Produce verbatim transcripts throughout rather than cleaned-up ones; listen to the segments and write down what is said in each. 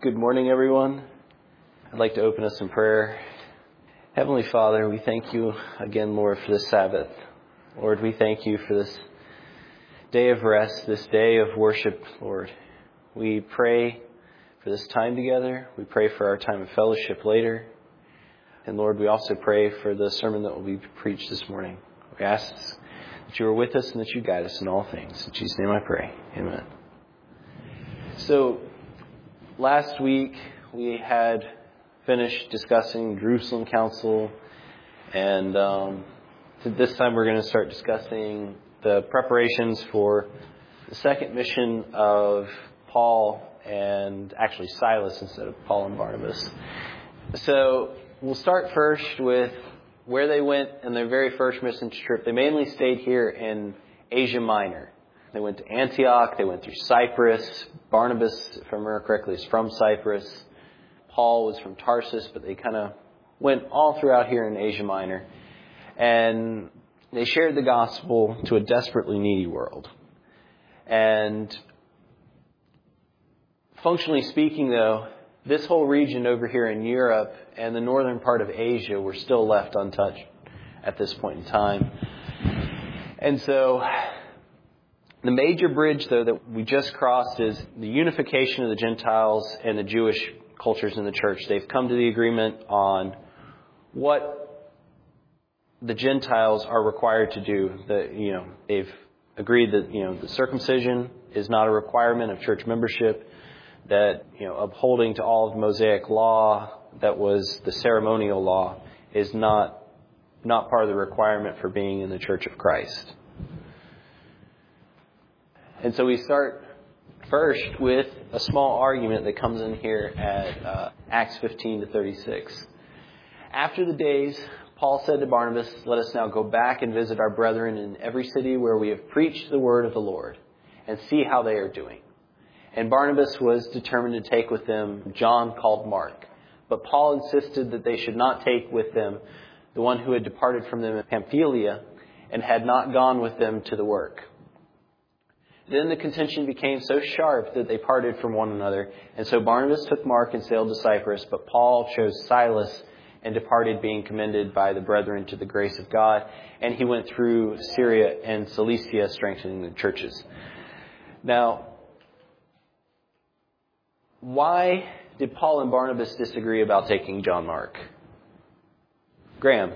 Good morning, everyone. I'd like to open us in prayer. Heavenly Father, we thank you again, Lord, for this Sabbath. Lord, we thank you for this day of rest, this day of worship, Lord. We pray for this time together. We pray for our time of fellowship later. And Lord, we also pray for the sermon that will be preached this morning. We ask that you are with us and that you guide us in all things. In Jesus' name I pray. Amen. So, last week we had finished discussing Jerusalem Council, and um, this time we're going to start discussing the preparations for the second mission of Paul and actually Silas instead of Paul and Barnabas. So we'll start first with where they went in their very first mission trip. They mainly stayed here in Asia Minor. They went to Antioch. They went through Cyprus. Barnabas, if I remember correctly, is from Cyprus. Paul was from Tarsus, but they kind of went all throughout here in Asia Minor. And they shared the gospel to a desperately needy world. And functionally speaking, though, this whole region over here in Europe and the northern part of Asia were still left untouched at this point in time. And so the major bridge, though, that we just crossed is the unification of the Gentiles and the Jewish cultures in the church. They've come to the agreement on what the Gentiles are required to do. The, you know, they've agreed that, you know, the circumcision is not a requirement of church membership, that, you know, upholding to all of the Mosaic law that was the ceremonial law is not not part of the requirement for being in the Church of Christ. And so we start first with a small argument that comes in here at uh, Acts fifteen to thirty-six. After the days, Paul said to Barnabas, "Let us now go back and visit our brethren in every city where we have preached the word of the Lord, and see how they are doing." And Barnabas was determined to take with them John called Mark. But Paul insisted that they should not take with them the one who had departed from them in Pamphylia and had not gone with them to the work. Then the contention became so sharp that they parted from one another. And so Barnabas took Mark and sailed to Cyprus, but Paul chose Silas and departed, being commended by the brethren to the grace of God. And he went through Syria and Cilicia, strengthening the churches. Now, why did Paul and Barnabas disagree about taking John Mark? Graham.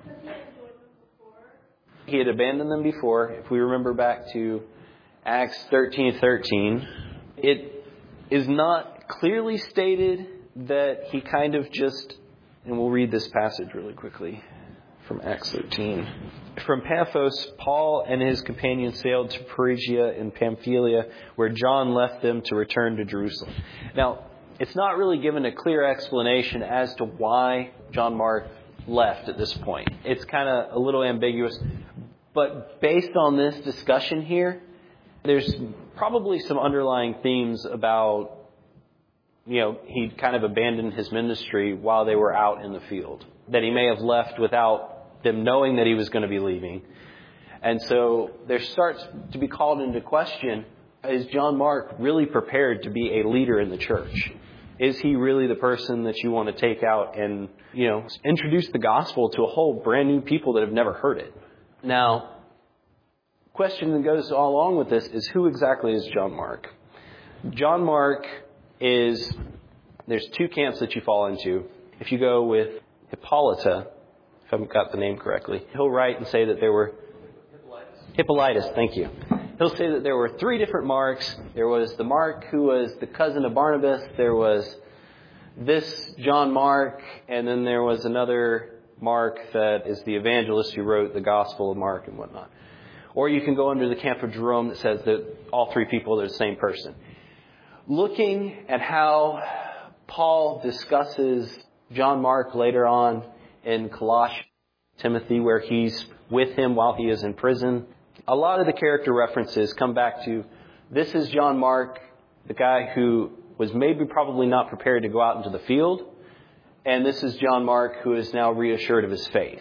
He had abandoned them before. If we remember back to Acts thirteen thirteen, it is not clearly stated that he kind of just, and we'll read this passage really quickly from Acts thirteen. From Paphos, Paul and his companions sailed to Phrygia and Pamphylia, where John left them to return to Jerusalem. Now, it's not really given a clear explanation as to why John Mark left at this point. It's kind of a little ambiguous. But based on this discussion here, there's probably some underlying themes about, you know, he kind of abandoned his ministry while they were out in the field. That he may have left without them knowing that he was going to be leaving. And so there starts to be called into question, is John Mark really prepared to be a leader in the church? Is he really the person that you want to take out and, you know, introduce the gospel to a whole brand new people that have never heard it? Now, question that goes along with this is, who exactly is John Mark? John Mark is, there's two camps that you fall into. If you go with Hippolyta, if I've got the name correctly, he'll write and say that there were Hippolytus. Hippolytus, thank you. He'll say that there were three different Marks. There was the Mark who was the cousin of Barnabas. There was this John Mark, and then there was another Mark that is the evangelist who wrote the Gospel of Mark and whatnot. Or you can go under the camp of Jerome that says that all three people are the same person. Looking at how Paul discusses John Mark later on in Colossians, Timothy, where he's with him while he is in prison, a lot of the character references come back to, this is John Mark, the guy who was maybe probably not prepared to go out into the field, and this is John Mark who is now reassured of his faith.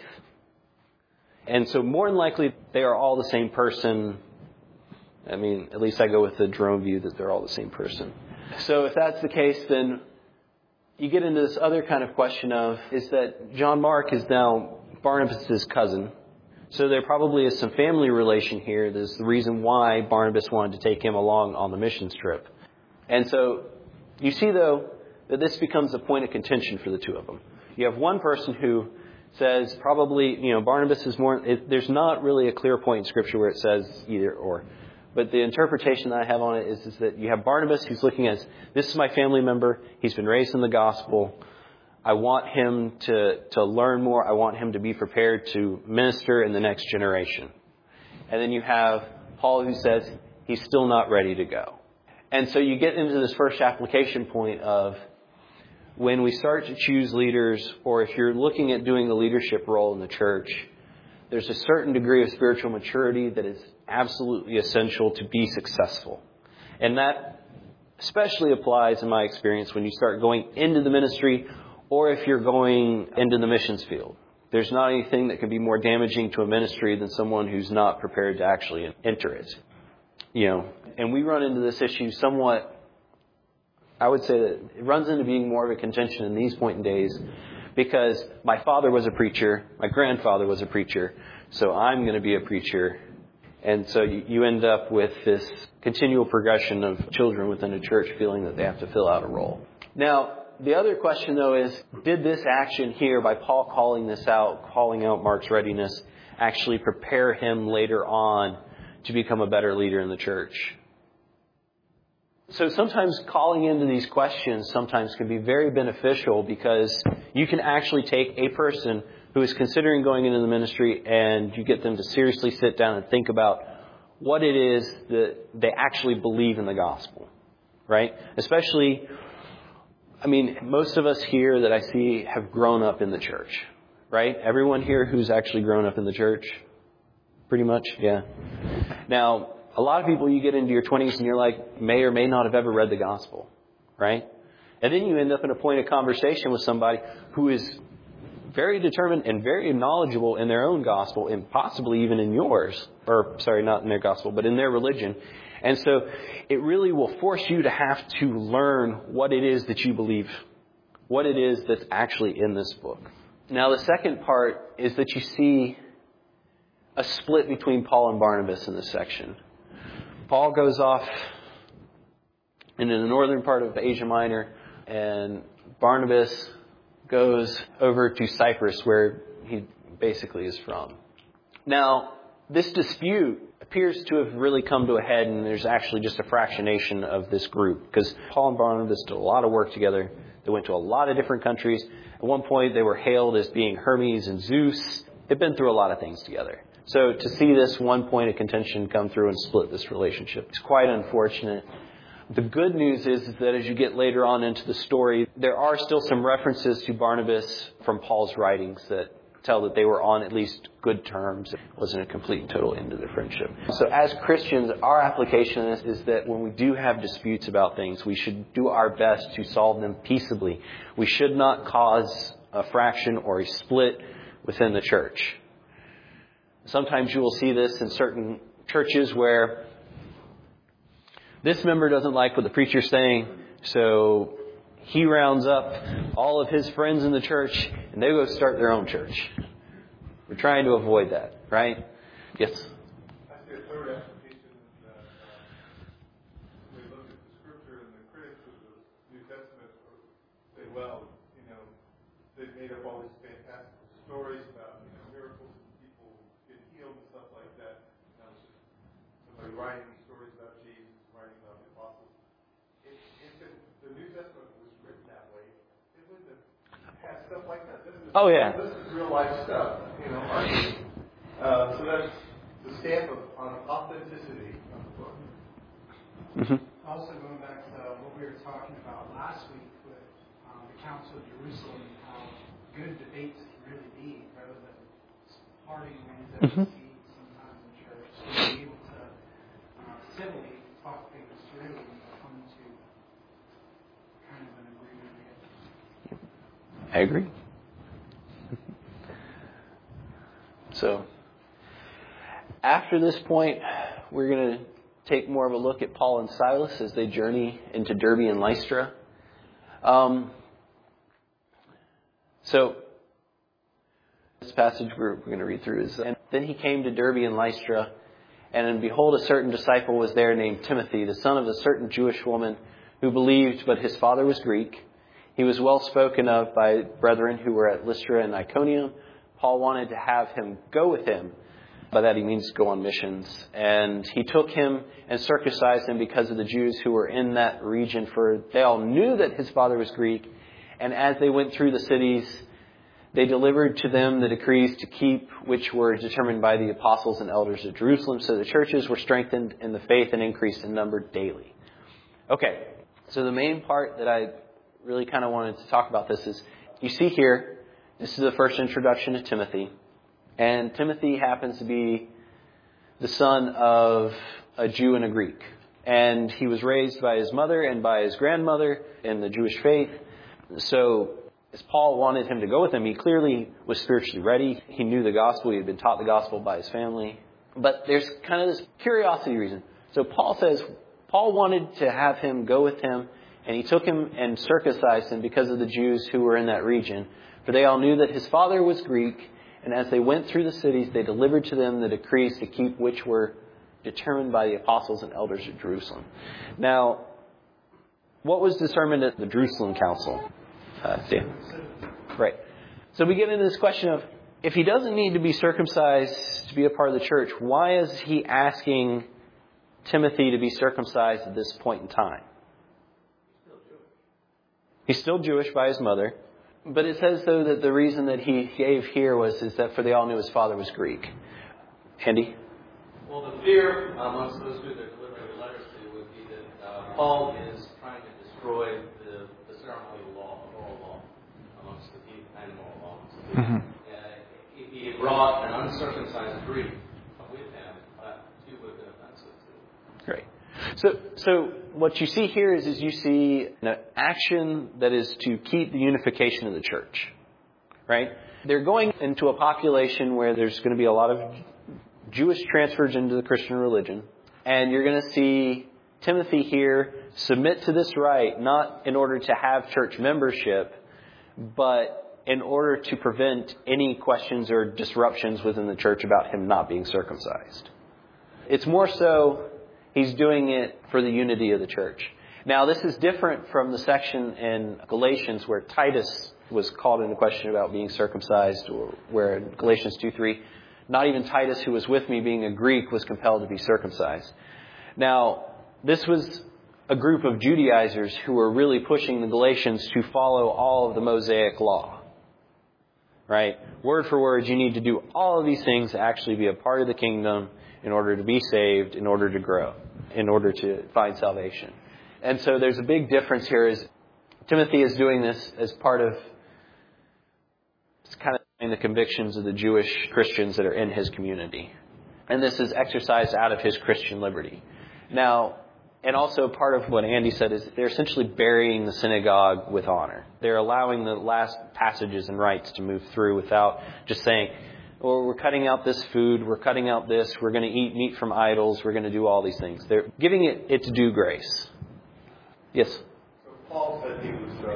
And so more than likely, they are all the same person. I mean, at least I go with the Jerome view that they're all the same person. So if that's the case, then you get into this other kind of question of, is that John Mark is now Barnabas' cousin. So there probably is some family relation here. There's the reason why Barnabas wanted to take him along on the missions trip. And so you see, though, that this becomes a point of contention for the two of them. You have one person who says probably, you know, Barnabas is more, it, there's not really a clear point in Scripture where it says either or. But the interpretation that I have on it is, is that you have Barnabas who's looking at, this is my family member. He's been raised in the gospel. I want him to, to learn more. I want him to be prepared to minister in the next generation. And then you have Paul who says he's still not ready to go. And so you get into this first application point of when we start to choose leaders, or if you're looking at doing the leadership role in the church, there's a certain degree of spiritual maturity that is absolutely essential to be successful. And that especially applies, in my experience, when you start going into the ministry or if you're going into the missions field. There's not anything that can be more damaging to a ministry than someone who's not prepared to actually enter it. You know, and we run into this issue somewhat, I would say that it runs into being more of a contention in these point in days because my father was a preacher, my grandfather was a preacher, so I'm going to be a preacher. And so you end up with this continual progression of children within a church feeling that they have to fill out a role. Now, the other question, though, is, did this action here, by Paul calling this out, calling out Mark's readiness, actually prepare him later on to become a better leader in the church? So sometimes calling into these questions sometimes can be very beneficial because you can actually take a person who is considering going into the ministry and you get them to seriously sit down and think about what it is that they actually believe in the gospel, right? Especially, I mean, most of us here that I see have grown up in the church, right? Everyone here who's actually grown up in the church, pretty much, yeah. Now, a lot of people, you get into your twenties and you're like, may or may not have ever read the gospel, right? And then you end up in a point of conversation with somebody who is very determined and very knowledgeable in their own gospel and possibly even in yours, or sorry, not in their gospel, but in their religion. And so it really will force you to have to learn what it is that you believe, what it is that's actually in this book. Now, the second part is that you see a split between Paul and Barnabas in this section. Paul goes off into the northern part of Asia Minor, and Barnabas goes over to Cyprus, where he basically is from. Now, this dispute appears to have really come to a head, and there's actually just a fractionation of this group, because Paul and Barnabas did a lot of work together. They went to a lot of different countries. At one point, they were hailed as being Hermes and Zeus. They've been through a lot of things together. So to see this one point of contention come through and split this relationship is quite unfortunate. The good news is, is that as you get later on into the story, there are still some references to Barnabas from Paul's writings that tell that they were on at least good terms. It wasn't a complete and total end of their friendship. So as Christians, our application of this is that when we do have disputes about things, we should do our best to solve them peaceably. We should not cause a fraction or a split within the church. Sometimes you will see this in certain churches where this member doesn't like what the preacher's saying, so he rounds up all of his friends in the church and they go start their own church. We're trying to avoid that, right? Yes? I see a third application that uh, we look at the scripture and the critics of the New Testament say, well, you know, they've made up all these fantastic stories about, you know, miracles and people get healed and stuff like that. You know, it's just somebody writing these stories about Jesus, writing about the apostles. If, if it, the New Testament was written that way, it wouldn't have had stuff like that. This is, oh, yeah. This is real life stuff, you know. Uh, so that's the stamp of on authenticity of the book. Mm-hmm. Also going back to what we were talking about last week with um, the Council of Jerusalem and how good debates can really be rather than parting ways that Mm-hmm. we see sometimes in church. So being able to uh, civilly talk things through and come to kind of an agreement. I agree. So, after this point, we're going to take more of a look at Paul and Silas as they journey into Derbe and Lystra. Um, So this passage we're, we're going to read through is, and then he came to Derbe and Lystra, and, and behold, a certain disciple was there named Timothy, the son of a certain Jewish woman who believed, but his father was Greek. He was well spoken of by brethren who were at Lystra and Iconium. Paul wanted to have him go with him. By that he means go on missions. And he took him and circumcised him because of the Jews who were in that region, for they all knew that his father was Greek. And as they went through the cities, they delivered to them the decrees to keep, which were determined by the apostles and elders of Jerusalem. So the churches were strengthened in the faith and increased in number daily. Okay, so the main part that I really kind of wanted to talk about this is, you see here, this is the first introduction to Timothy. And Timothy happens to be the son of a Jew and a Greek. And he was raised by his mother and by his grandmother in the Jewish faith. So as Paul wanted him to go with him, he clearly was spiritually ready. He knew the gospel. He had been taught the gospel by his family. But there's kind of this curiosity reason. So Paul says, Paul wanted to have him go with him, and he took him and circumcised him because of the Jews who were in that region. For they all knew that his father was Greek, and as they went through the cities, they delivered to them the decrees to keep, which were determined by the apostles and elders of Jerusalem. Now, what was determined at the Jerusalem Council? Uh, Dan? Right. So we get into this question of, if he doesn't need to be circumcised to be a part of the church, why is he asking Timothy to be circumcised at this point in time? He's still Jewish by his mother. But it says, though, that the reason that he gave here was is that for they all knew his father was Greek. Andy? Well, the fear amongst those who they're delivering the letters to would be that uh, Paul is trying to destroy the, the ceremonial law, the oral law, amongst the people, and moral law. So mm-hmm. uh, if he had brought an uncircumcised Greek with him, that too would have been offensive to him. Great. So, so what you see here is, is you see an action that is to keep the unification of the church, right? They're going into a population where there's going to be a lot of Jewish transfers into the Christian religion, and you're going to see Timothy here submit to this rite, not in order to have church membership, but in order to prevent any questions or disruptions within the church about him not being circumcised. It's more so he's doing it for the unity of the church. Now, this is different from the section in Galatians where Titus was called into question about being circumcised, or where in Galatians two three, not even Titus, who was with me being a Greek, was compelled to be circumcised. Now, this was a group of Judaizers who were really pushing the Galatians to follow all of the Mosaic law. Right? Word for word, you need to do all of these things to actually be a part of the kingdom in order to be saved, in order to grow, in order to find salvation. And so there's a big difference here. Is Timothy is doing this as part of, it's kind of in the convictions of the Jewish Christians that are in his community. And this is exercised out of his Christian liberty. Now, and also part of what Andy said is they're essentially burying the synagogue with honor. They're allowing the last passages and rites to move through without just saying, or we're cutting out this food, we're cutting out this, we're going to eat meat from idols, we're going to do all these things. They're giving it its due grace. Yes? So Paul said he was, uh,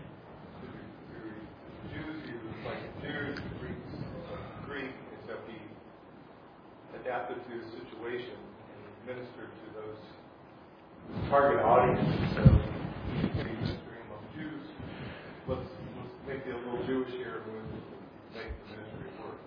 the Jews, he was like Jews, Greeks, uh, Greek, except he adapted to his situation and ministered to those target audiences. So he's ministering among Jews. Let's, let's make it a little Jewish here and we'll make the ministry work.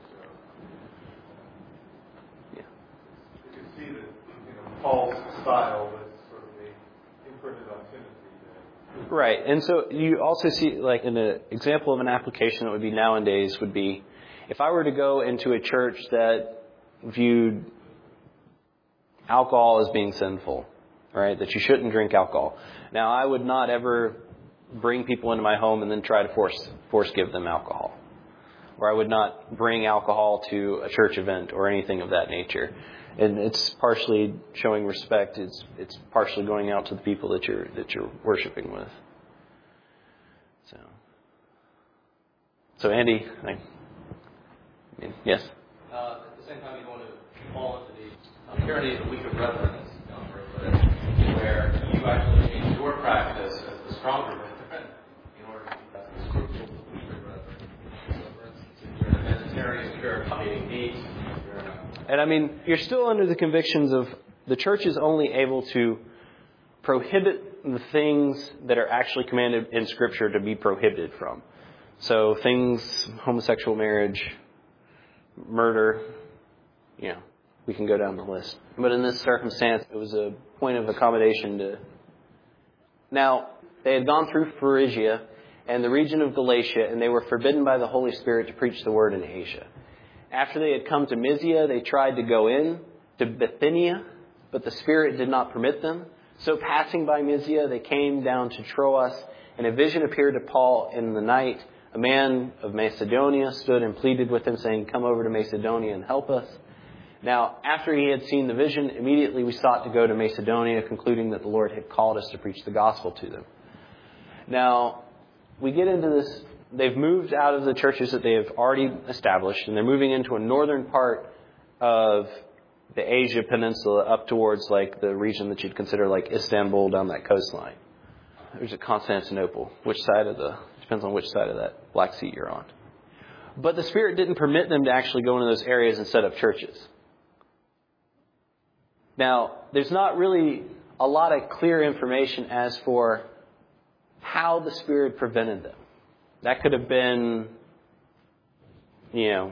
You can see that, you know, Paul's style was sort of a imprinted on Timothy there. Right. And so you also see, like, in an example of an application that would be nowadays would be, if I were to go into a church that viewed alcohol as being sinful, right, that you shouldn't drink alcohol. Now, I would not ever bring people into my home and then try to force force give them alcohol. Or I would not bring alcohol to a church event or anything of that nature. And it's partially showing respect. It's it's partially going out to the people that you're that you're worshiping with. So, so Andy, I, I mean, yes. Uh, at the same time, you don't want to fall into the um, tyranny of the weaker brethren, as John put it, where you actually change your practice as the stronger brethren in order to keep that the scruples of the weaker brethren. not eating meat. You're not, And I mean, you're still under the convictions of the church is only able to prohibit the things that are actually commanded in Scripture to be prohibited from. So things, homosexual marriage, murder, you know, we can go down the list. But in this circumstance, it was a point of accommodation to... Now, they had gone through Phrygia and the region of Galatia, and they were forbidden by the Holy Spirit to preach the word in Asia. After they had come to Mysia, they tried to go in to Bithynia, but the Spirit did not permit them. So passing by Mysia, they came down to Troas, and a vision appeared to Paul in the night. A man of Macedonia stood and pleaded with him, saying, "Come over to Macedonia and help us." Now, after he had seen the vision, immediately we sought to go to Macedonia, concluding that the Lord had called us to preach the gospel to them. Now, we get into this. They've moved out of the churches that they have already established, and they're moving into a northern part of the Asia Peninsula up towards like the region that you'd consider like Istanbul down that coastline. There's a Constantinople. Which side of the, depends on which side of that Black Sea you're on. But the Spirit didn't permit them to actually go into those areas and set up churches. Now, there's not really a lot of clear information as for how the Spirit prevented them. That could have been, you know,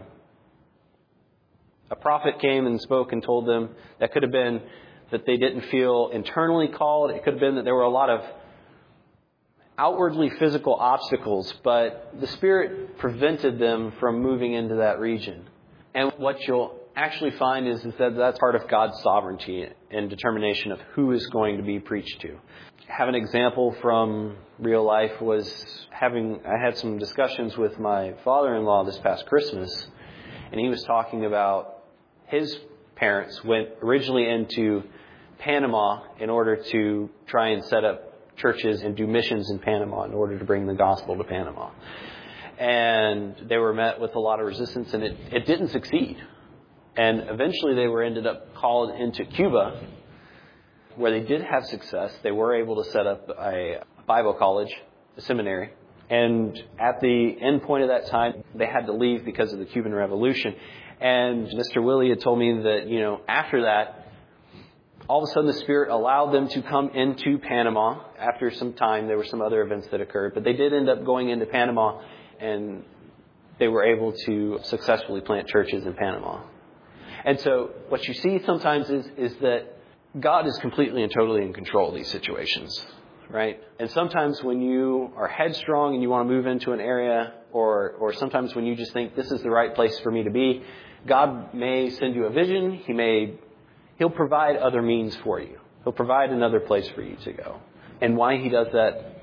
a prophet came and spoke and told them. That could have been that they didn't feel internally called. It could have been that there were a lot of outwardly physical obstacles, but the Spirit prevented them from moving into that region. And what you'll actually find is, is that that's part of God's sovereignty and determination of who is going to be preached to. Have an example from real life was having, I had some discussions with my father-in-law this past Christmas, and he was talking about his parents went originally into Panama in order to try and set up churches and do missions in Panama in order to bring the gospel to Panama. And they were met with a lot of resistance, and it, it didn't succeed. And eventually they were ended up called into Cuba, where they did have success. They were able to set up a Bible college, a seminary. And at the end point of that time, they had to leave because of the Cuban Revolution. And Mister Willie had told me that, you know, after that, all of a sudden the Spirit allowed them to come into Panama. After some time, there were some other events that occurred. But they did end up going into Panama, and they were able to successfully plant churches in Panama. And so what you see sometimes is, is that God is completely and totally in control of these situations, right? And sometimes when you are headstrong and you want to move into an area, or or sometimes when you just think this is the right place for me to be, God may send you a vision. He may, He'll provide other means for you. He'll provide another place for you to go. And why He does that,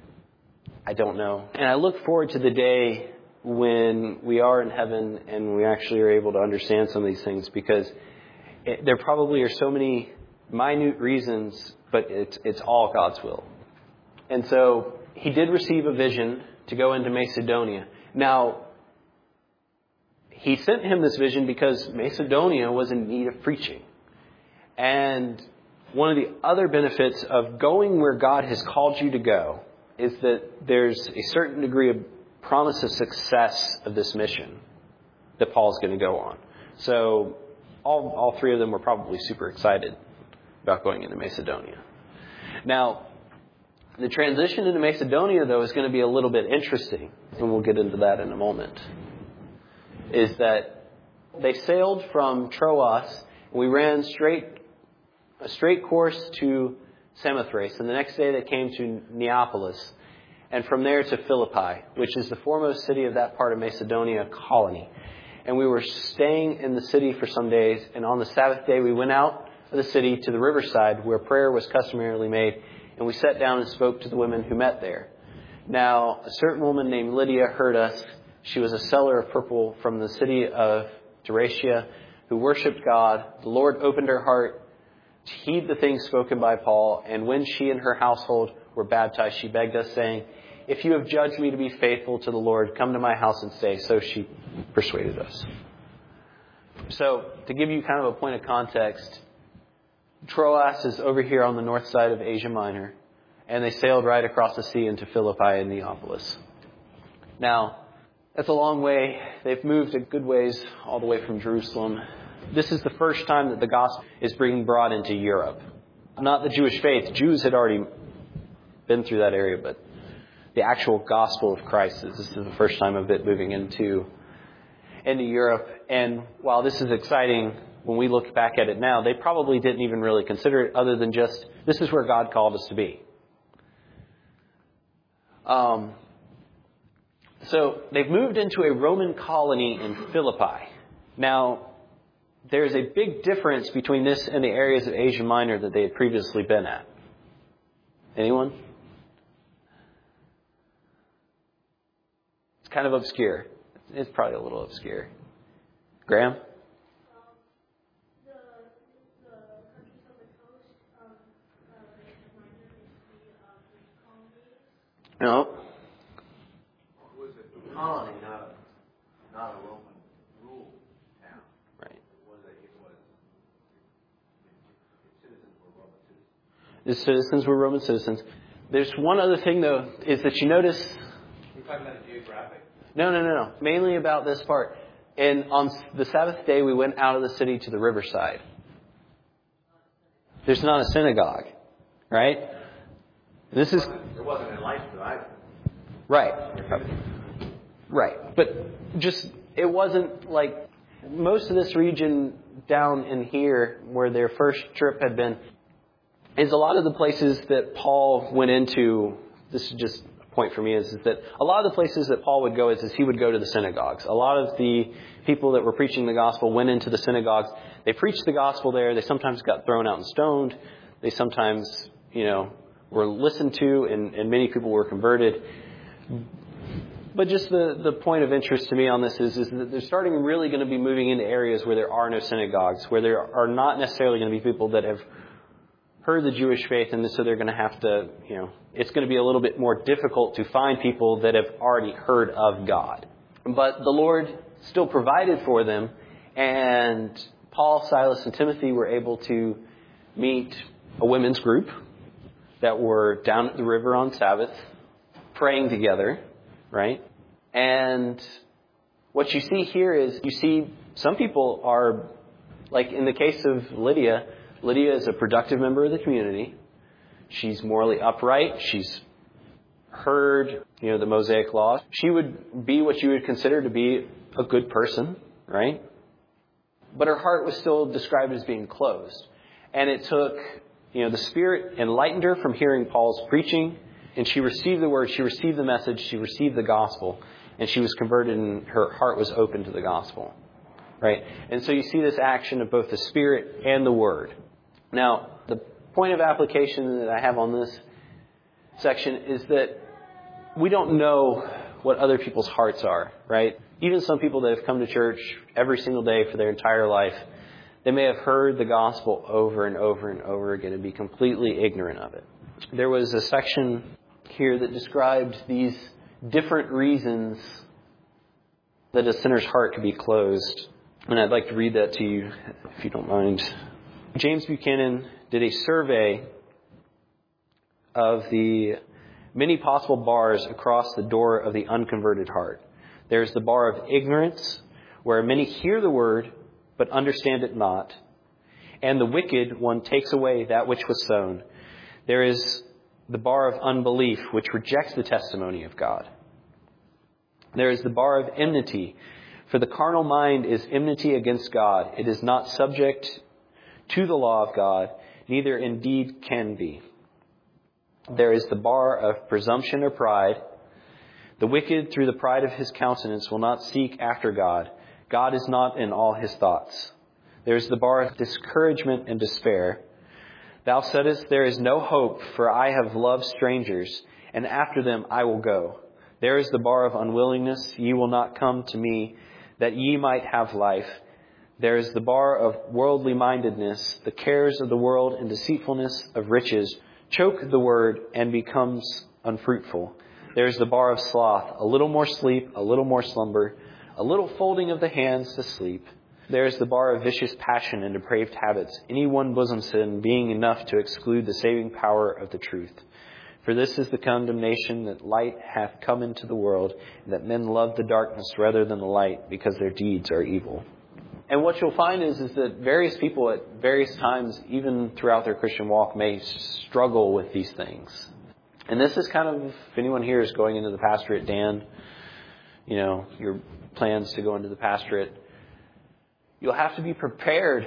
I don't know. And I look forward to the day when we are in heaven and we actually are able to understand some of these things, because it, there probably are so many minute reasons, but it's it's all God's will. And so he did receive a vision to go into Macedonia. Now, he sent him this vision because Macedonia was in need of preaching. And one of the other benefits of going where God has called you to go is that there's a certain degree of promise of success of this mission that Paul's going to go on. So all all three of them were probably super excited about going into Macedonia. Now, the transition into Macedonia, though, is going to be a little bit interesting, and we'll get into that in a moment, is that they sailed from Troas, and we ran straight a straight course to Samothrace, and the next day they came to Neapolis, and from there to Philippi, which is the foremost city of that part of Macedonia colony. And we were staying in the city for some days, and on the Sabbath day we went out of the city to the riverside where prayer was customarily made, and we sat down and spoke to the women who met there. Now, a certain woman named Lydia heard us. She was a seller of purple from the city of Thyatira who worshipped God. The Lord opened her heart to heed the things spoken by Paul, and when she and her household were baptized, she begged us, saying, "If you have judged me to be faithful to the Lord, come to my house and stay." So she persuaded us. So, to give you kind of a point of context, Troas is over here on the north side of Asia Minor, and they sailed right across the sea into Philippi and Neapolis. Now, That's a long way. They've moved a good ways all the way from Jerusalem. This is the first time that the gospel is being brought into Europe. Not the Jewish faith. Jews had already been through that area, but the actual gospel of Christ. This is the first time of it moving into, into Europe. And while this is exciting, when we look back at it now, they probably didn't even really consider it other than just, this is where God called us to be. Um, so they've moved into a Roman colony in Philippi. Now, there's a big difference between this and the areas of Asia Minor that they had previously been at. Anyone? It's kind of obscure. It's probably a little obscure. Graham? No. It was a colony, not a, not a Roman ruled town. Right. It was a, it was, its citizens were Roman citizens. The citizens were Roman citizens. There's one other thing, though, is that you notice... You're talking about geographic? No, no, no, no. Mainly about this part. And on the Sabbath day, we went out of the city to the riverside. There's not a synagogue, right? This is... There wasn't enlightenment either. Right. Right. But just, it wasn't like most of this region down in here where their first trip had been is a lot of the places that Paul went into. This is just a point for me is, is that a lot of the places that Paul would go is, is he would go to the synagogues. A lot of the people that were preaching the gospel went into the synagogues. They preached the gospel there. They sometimes got thrown out and stoned. They sometimes, you know, were listened to, and, and many people were converted. But just the, the point of interest to me on this is, is that they're starting really going to be moving into areas where there are no synagogues, where there are not necessarily going to be people that have heard the Jewish faith, and so they're going to have to, you know, it's going to be a little bit more difficult to find people that have already heard of God. But the Lord still provided for them, and Paul, Silas, and Timothy were able to meet a women's group that were down at the river on Sabbath, praying together, right? And what you see here is, you see some people are, like in the case of Lydia, Lydia is a productive member of the community. She's morally upright. She's heard, you know, the Mosaic law. She would be what you would consider to be a good person, right? But her heart was still described as being closed. And it took... You know, the Spirit enlightened her from hearing Paul's preaching, and she received the word, she received the message, she received the gospel, and she was converted, and her heart was open to the gospel, right? And so you see this action of both the Spirit and the word. Now, the point of application that I have on this section is that we don't know what other people's hearts are, right? Even some people that have come to church every single day for their entire life, they may have heard the gospel over and over and over again and be completely ignorant of it. There was a section here that described these different reasons that a sinner's heart could be closed. And I'd like to read that to you, if you don't mind. James Buchanan did a survey of the many possible bars across the door of the unconverted heart. There's the bar of ignorance, where many hear the word, but understand it not. And the wicked one takes away that which was sown. There is the bar of unbelief, which rejects the testimony of God. There is the bar of enmity, for the carnal mind is enmity against God. It is not subject to the law of God, neither indeed can be. There is the bar of presumption or pride. The wicked, through the pride of his countenance, will not seek after God. God is not in all his thoughts. There is the bar of discouragement and despair. Thou saidest, there is no hope, for I have loved strangers, and after them I will go. There is the bar of unwillingness. Ye will not come to me, that ye might have life. There is the bar of worldly mindedness. The cares of the world and deceitfulness of riches choke the word and becomes unfruitful. There is the bar of sloth. A little more sleep, a little more slumber, a little folding of the hands to sleep. There is the bar of vicious passion and depraved habits, any one bosom sin being enough to exclude the saving power of the truth. For this is the condemnation, that light hath come into the world, and that men love the darkness rather than the light, because their deeds are evil. And what you'll find is, is that various people at various times, even throughout their Christian walk, may struggle with these things. And this is kind of, if anyone here is going into the pastorate, Dan, you know, your plans to go into the pastorate, you'll have to be prepared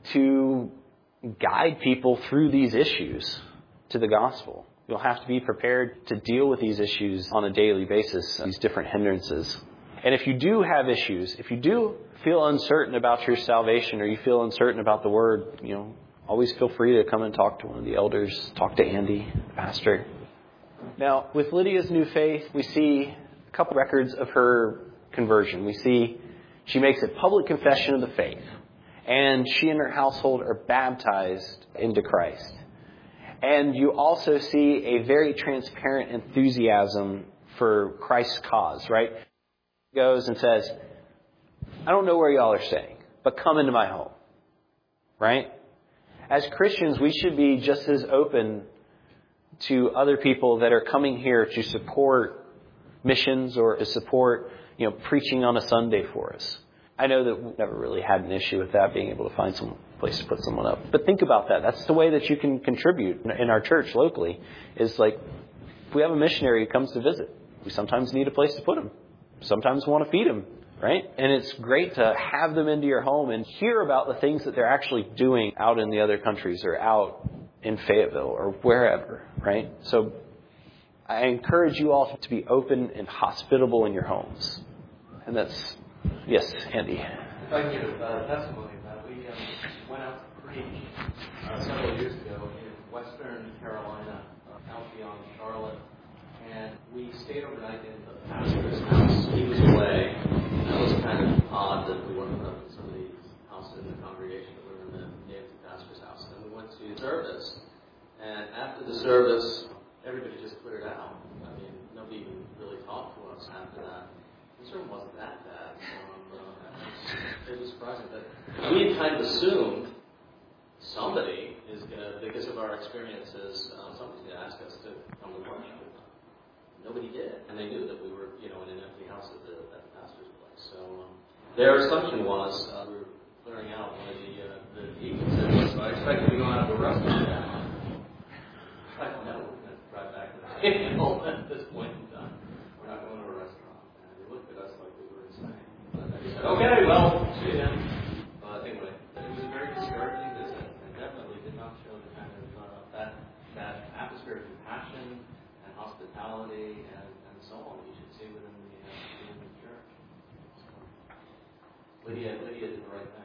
to guide people through these issues to the gospel. You'll have to be prepared to deal with these issues on a daily basis, these different hindrances. And if you do have issues, if you do feel uncertain about your salvation, or you feel uncertain about the word, you know, always feel free to come and talk to one of the elders, talk to Andy, the pastor. Now, with Lydia's new faith, we see a couple records of her conversion. We see she makes a public confession of the faith, and she and her household are baptized into Christ. And you also see a very transparent enthusiasm for Christ's cause, right? He goes and says, I don't know where y'all are staying, but come into my home, right? As Christians, we should be just as open to other people that are coming here to support missions or to support, you know, preaching on a Sunday for us. I know that we've never really had an issue with that, being able to find some place to put someone up. But think about that. That's the way that you can contribute in our church locally, is like, if we have a missionary who comes to visit, we sometimes need a place to put him. Sometimes we want to feed him, right? And it's great to have them into your home and hear about the things that they're actually doing out in the other countries or out in Fayetteville or wherever, right? So I encourage you all to be open and hospitable in your homes. And that's, yes, Andy. If I can give a testimony of that, we um, went out to preach uh, several years ago in Western Carolina, uh, out beyond Charlotte. And we stayed overnight in the pastor's house. He was away. And that was kind of odd that we weren't up in somebody's house in the congregation, that we were in the native pastor's house. And we went to service. And after the service, everybody just cleared out. I mean, nobody even really talked to us after that. The sermon wasn't that bad. So, uh, it was surprising. But we had kind of assumed somebody is going to, because of our experiences, uh, somebody's going to ask us to come to worship. Nobody did. And they knew that we were, you know, in an empty house at the, at the pastor's place. So um, their assumption was uh, we were clearing out one of the, uh, the deacons said, so I expect to be going out to a restaurant now. I don't know. We're going to drive back to the table at this point in time. We're not going to a restaurant. And they looked at us like we were insane. But I said, okay, well, see you then. But anyway, it was a very discouraging visit, and definitely did not show the kind of uh, that that atmosphere of compassion and hospitality and, and so on you should see within the, uh, within the church. So, Lydia, Lydia did the right thing.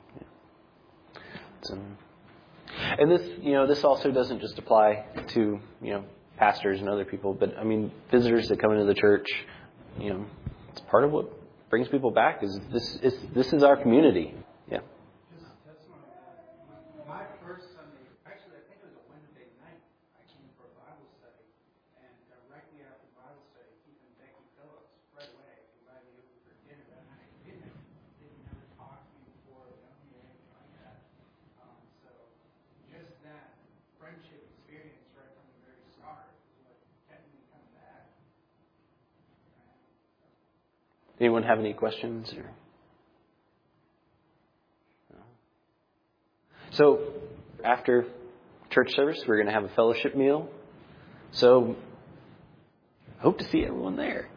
Yeah. Um, and this, you know, this also doesn't just apply to, you know, pastors and other people, but I mean, visitors that come into the church, you know, it's part of what brings people back. Is this is this is our community? Yeah. Just a testimony of that. My first Sunday, actually, I think it was a Wednesday night, I came for a Bible study, and directly after Bible study, Keith and Becky Phillips right away invited me over for dinner that night. They didn't, they didn't ever talk to me before, or know me or anything like that. Um, so just that friendship experience right from the very start is what kept me coming back. Anyone have any questions? Or? No. So after church service, we're going to have a fellowship meal. So I hope to see everyone there.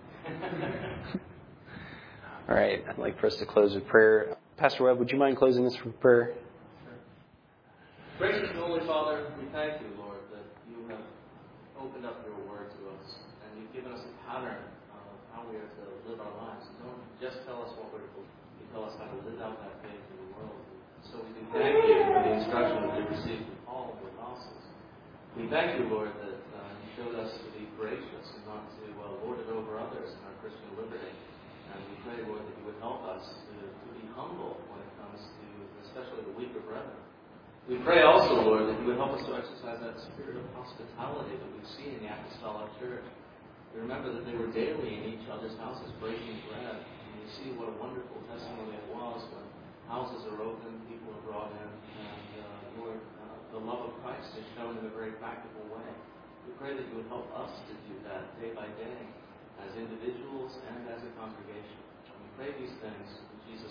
All right. I'd like for us to close with prayer. Pastor Webb, would you mind closing this with prayer? Gracious and Holy Father, we thank you, Lord, that you have opened up your word to us, and you've given us a pattern of how we are to live our lives. You don't just tell us what we're to believe, you tell us how to live out that faith in the world. So we do thank you for the instruction that we received from Paul and the apostles. We thank you, Lord, that uh, you showed us to be gracious and not to uh, lord it over others in our Christian liberty. And we pray, Lord, that you would help us to, to be humble when it comes to especially the weaker brethren. We pray also, Lord, that you would help us to exercise that spirit of hospitality that we see in the Apostolic Church. We remember that they were daily in each other's houses breaking bread. And we see what a wonderful testimony it was when houses are open, people are brought in, and uh, Lord, uh, the love of Christ is shown in a very practical way. We pray that you would help us to do that day by day, as individuals and as a congregation. And we pray these things in Jesus'